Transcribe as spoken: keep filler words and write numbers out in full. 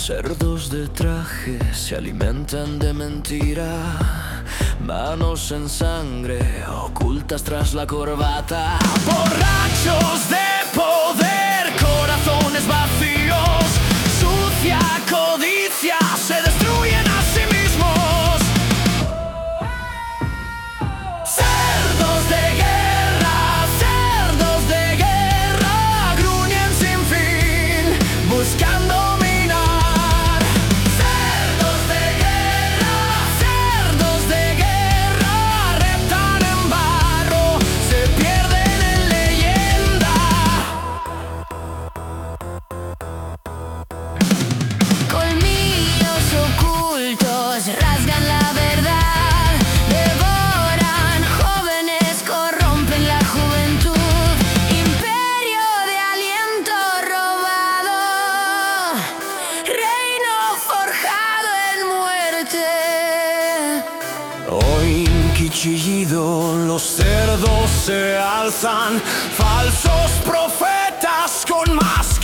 Cerdos de traje se alimentan de mentira, manos en sangre ocultas tras la corbata. Borrachos de poder, corazones vacíos, sucia codicia, se destruyen a sí mismos. Cerdos de guerra, cerdos de guerra, gruñen sin fin, buscando rasgan la verdad, devoran jóvenes, corrompen la juventud. Imperio de aliento robado, reino forjado en muerte. Hoy en Quilchillido los cerdos se alzan, falsos profetas con más